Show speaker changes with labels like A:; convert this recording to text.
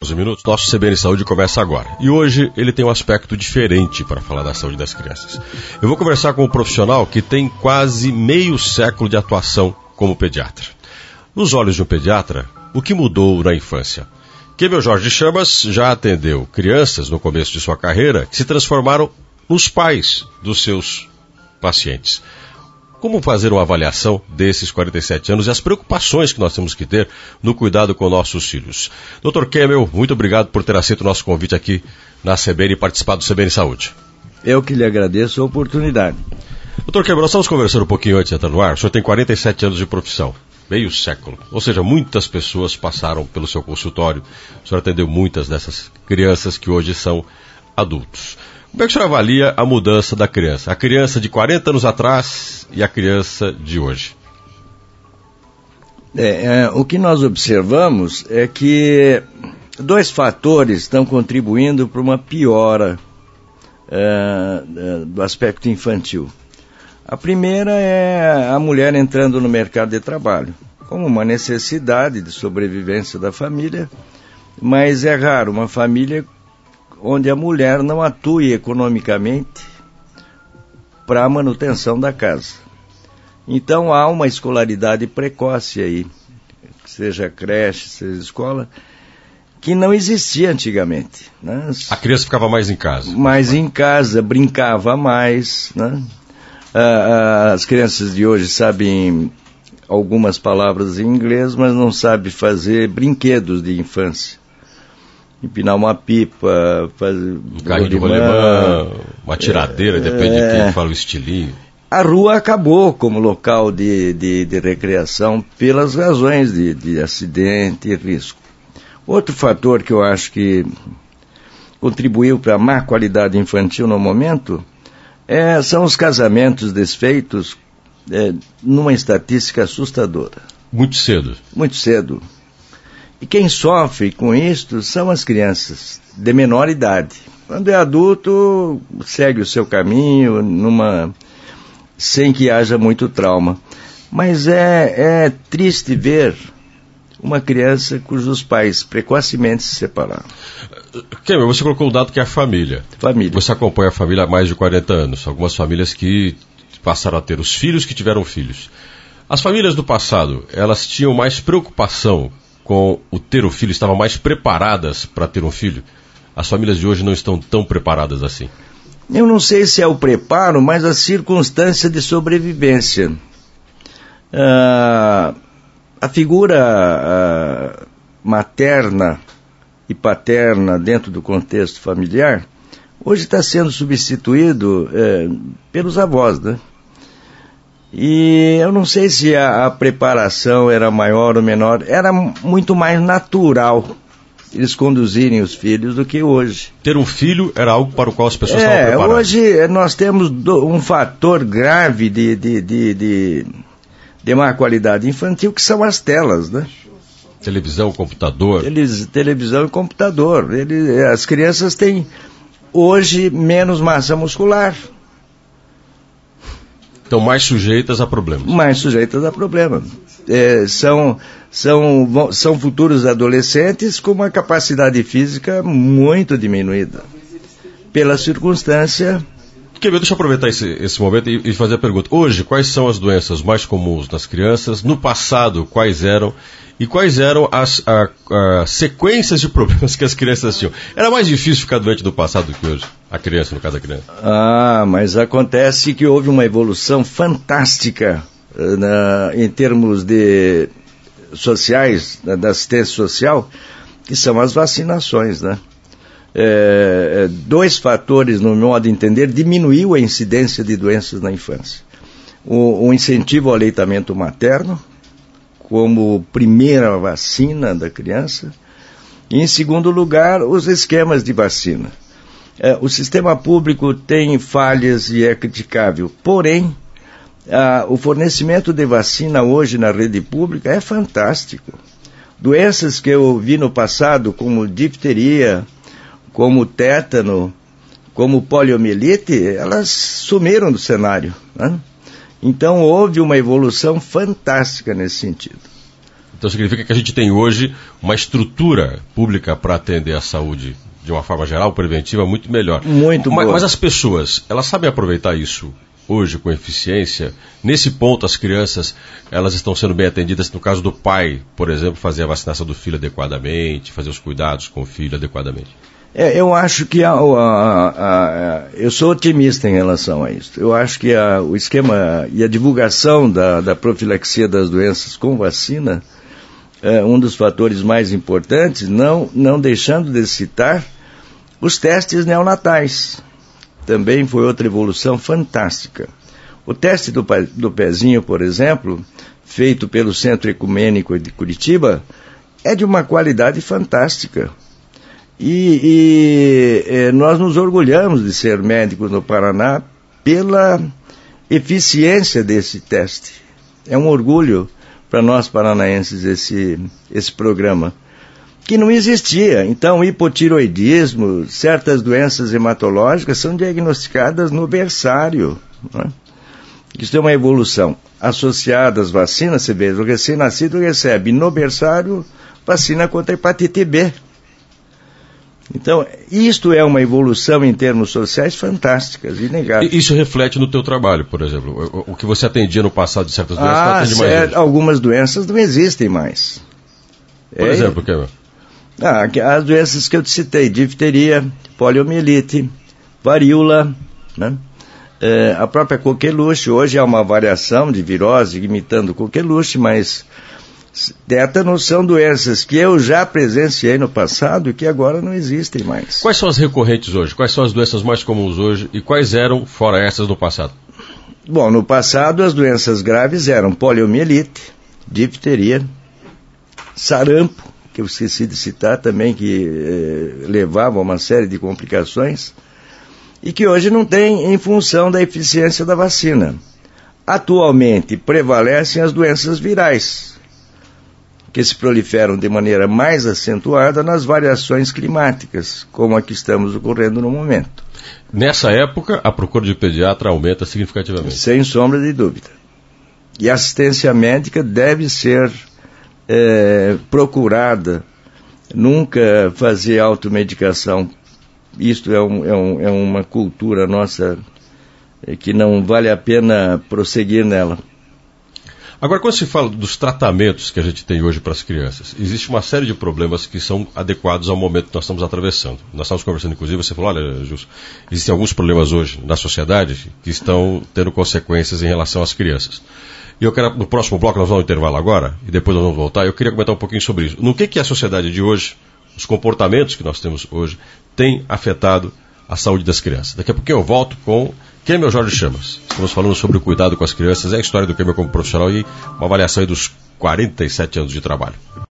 A: 11 minutos, nosso CBN Saúde começa agora. E hoje ele tem um aspecto diferente para falar da saúde das crianças. Eu vou conversar com um profissional que tem quase meio século de atuação como pediatra. Nos olhos de um pediatra, o que mudou na infância? Kemel Jorge Chamas já atendeu crianças no começo de sua carreira que se transformaram nos pais dos seus pacientes. Como fazer uma avaliação desses 47 anos e as preocupações que nós temos que ter no cuidado com nossos filhos? Dr. Kemel, muito obrigado por ter aceito o nosso convite aqui na CBN e participar do CBN Saúde.
B: Eu que lhe agradeço a oportunidade.
A: Dr. Kemel, nós estamos conversando um pouquinho antes de entrar no ar. O senhor tem 47 anos de profissão, meio século. Ou seja, muitas pessoas passaram pelo seu consultório. O senhor atendeu muitas dessas crianças que hoje são adultos. Como é que o senhor avalia a mudança da criança? A criança de 40 anos atrás e a criança de hoje?
B: O que nós observamos é que dois fatores estão contribuindo para uma piora do aspecto infantil. A primeira é a mulher entrando no mercado de trabalho, como uma necessidade de sobrevivência da família, mas é raro uma família onde a mulher não atue economicamente para a manutenção da casa. Então há uma escolaridade precoce aí, seja creche, seja escola, que não existia antigamente, né?
A: A criança ficava mais em casa.
B: Mais em casa, brincava mais, né? As crianças de hoje sabem algumas palavras em inglês, mas não sabem fazer brinquedos de infância. Empinar uma pipa, fazer
A: um carrinho de rolimã, uma tiradeira, depende de quem fala o estilinho.
B: A rua acabou como local de recreação pelas razões de acidente e risco. Outro fator que eu acho que contribuiu para a má qualidade infantil no momento são os casamentos desfeitos numa estatística assustadora.
A: Muito cedo.
B: Muito cedo. E quem sofre com isto são as crianças de menor idade. Quando é adulto, segue o seu caminho sem que haja muito trauma. Mas é triste ver uma criança cujos pais precocemente se separaram.
A: Kemel, você colocou o dado que é a família. Você acompanha a família há mais de 40 anos. Algumas famílias que passaram a ter os filhos que tiveram filhos. As famílias do passado, elas tinham mais preocupação com o ter o filho, estavam mais preparadas para ter um filho? As famílias de hoje não estão tão preparadas assim.
B: Eu não sei se é o preparo, mas a circunstância de sobrevivência. A figura materna e paterna dentro do contexto familiar, hoje está sendo substituído pelos avós, né? E eu não sei se a preparação era maior ou menor, era muito mais natural eles conduzirem os filhos do que hoje.
A: Ter um filho era algo para o qual as pessoas estavam preparadas.
B: Hoje nós temos um fator grave de má qualidade infantil, que são as telas, né?
A: Televisão, computador.
B: Televisão e computador. As crianças têm hoje menos massa muscular.
A: Estão mais sujeitas a problemas.
B: Mais sujeitas a problemas. São futuros adolescentes com uma capacidade física muito diminuída. Pela circunstância...
A: Deixa eu aproveitar esse momento e fazer a pergunta. Hoje, quais são as doenças mais comuns nas crianças? No passado, quais eram? E quais eram as sequências de problemas que as crianças tinham? Era mais difícil ficar doente no passado do que hoje? A criança, no caso da criança.
B: Mas acontece que houve uma evolução fantástica em termos de sociais, da assistência social, que são as vacinações, né? Dois fatores, no meu modo de entender, diminuiu a incidência de doenças na infância. O incentivo ao aleitamento materno, como primeira vacina da criança, e, em segundo lugar, os esquemas de vacina. O sistema público tem falhas e é criticável, porém, o fornecimento de vacina hoje na rede pública é fantástico. Doenças que eu vi no passado, como difteria, como tétano, como poliomielite, elas sumiram do cenário, né? Então houve uma evolução fantástica nesse sentido.
A: Então significa que a gente tem hoje uma estrutura pública para atender a saúde de uma forma geral, preventiva, muito melhor.
B: Muito boa.
A: Mas as pessoas, elas sabem aproveitar isso hoje com eficiência? Nesse ponto, as crianças, elas estão sendo bem atendidas? No caso do pai, por exemplo, fazer a vacinação do filho adequadamente, fazer os cuidados com o filho adequadamente?
B: Eu acho que eu sou otimista em relação a isso. Eu acho que o esquema e a divulgação da profilaxia das doenças com vacina é um dos fatores mais importantes, não deixando de citar os testes neonatais. Também foi outra evolução fantástica. O teste do pezinho, por exemplo, feito pelo Centro Ecumênico de Curitiba, é de uma qualidade fantástica. E nós nos orgulhamos de ser médicos no Paraná pela eficiência desse teste. É um orgulho para nós paranaenses esse programa, que não existia. Então, hipotiroidismo, certas doenças hematológicas são diagnosticadas no berçário, né? Isso é uma evolução associada às vacinas. Você vê, o recém-nascido recebe no berçário vacina contra a hepatite B. Então, isto é uma evolução em termos sociais fantásticas, inegáveis.
A: Isso reflete no teu trabalho, por exemplo? O que você atendia no passado de certas doenças, não atende mais hoje?
B: Algumas doenças não existem mais.
A: Por exemplo, o que é?
B: As doenças que eu te citei: difteria, poliomielite, varíola, né? A própria coqueluche. Hoje é uma variação de virose imitando coqueluche, mas tétano são doenças que eu já presenciei no passado e que agora não existem mais.
A: Quais são as recorrentes hoje? Quais são as doenças mais comuns hoje e quais eram, fora essas, no passado?
B: Bom, no passado as doenças graves eram poliomielite, difteria, sarampo, que eu esqueci de citar também, que levava a uma série de complicações, e que hoje não tem em função da eficiência da vacina. Atualmente prevalecem as doenças virais, que se proliferam de maneira mais acentuada nas variações climáticas, como a que estamos ocorrendo no momento.
A: Nessa época, a procura de pediatra aumenta significativamente.
B: Sem sombra de dúvida. E a assistência médica deve ser procurada, nunca fazer automedicação. Isto é uma cultura nossa que não vale a pena prosseguir nela.
A: Agora, quando se fala dos tratamentos que a gente tem hoje para as crianças, existe uma série de problemas que são adequados ao momento que nós estamos atravessando. Nós estávamos conversando, inclusive, você falou, olha, Justo, existem alguns problemas hoje na sociedade que estão tendo consequências em relação às crianças. E eu quero, no próximo bloco, nós vamos ao intervalo agora, e depois nós vamos voltar, eu queria comentar um pouquinho sobre isso. No que a sociedade de hoje, os comportamentos que nós temos hoje, tem afetado a saúde das crianças. Daqui a pouquinho eu volto com quem é meu Jorge Chamas. Estamos falando sobre o cuidado com as crianças, é a história do Kemel como profissional e uma avaliação aí dos 47 anos de trabalho.